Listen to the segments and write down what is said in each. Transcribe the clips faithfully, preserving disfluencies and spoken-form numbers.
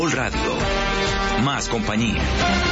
Radio, más compañía.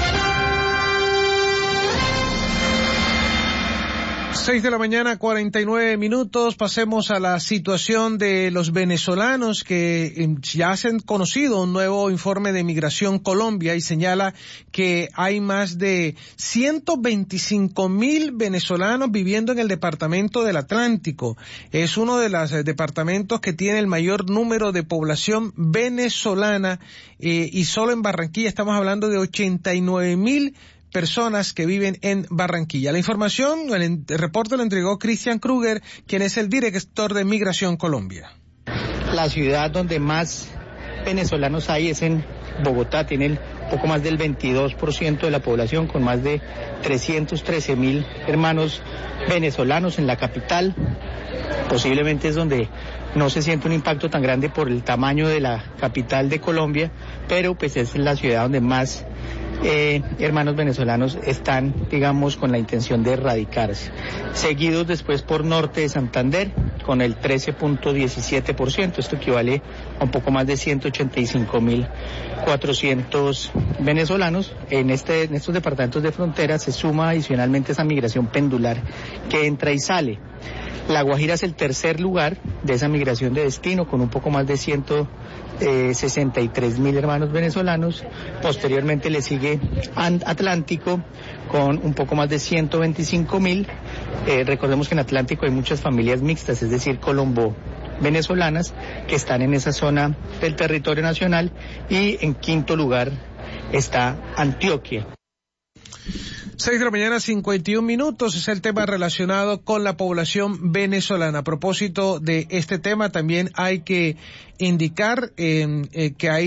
Seis de la mañana, cuarenta y nueve minutos. Pasemos a la situación de los venezolanos que ya han conocido un nuevo informe de Migración Colombia y señala que hay más de ciento veinticinco mil venezolanos viviendo en el departamento del Atlántico. Es uno de los departamentos que tiene el mayor número de población venezolana eh, y solo en Barranquilla estamos hablando de ochenta y nueve mil personas que viven en Barranquilla. La información, el reporte lo entregó Cristian Kruger, quien es el director de Migración Colombia. La ciudad donde más venezolanos hay es en Bogotá, tiene el poco más del veintidós por ciento de la población, con más de trescientos trece mil hermanos venezolanos en la capital. Posiblemente es donde no se siente un impacto tan grande por el tamaño de la capital de Colombia, pero pues es la ciudad donde más Eh, hermanos venezolanos están, digamos, con la intención de radicarse. Seguidos después por Norte de Santander, con el trece punto diecisiete por ciento. Esto equivale a un poco más de ciento ochenta y cinco mil cuatrocientos venezolanos. En, este, en estos departamentos de frontera se suma adicionalmente esa migración pendular que entra y sale. La Guajira es el tercer lugar de esa migración de destino, con un poco más de ciento sesenta y tres mil hermanos venezolanos. Posteriormente le sigue Atlántico con un poco más de ciento veinticinco mil. Eh, recordemos que en Atlántico hay muchas familias mixtas, es decir, colombo venezolanas que están en esa zona del territorio nacional. Y en quinto lugar está Antioquia. Seis de la mañana, cincuenta y un minutos, es el tema relacionado con la población venezolana. A propósito de este tema, también hay que indicar eh, eh, que hay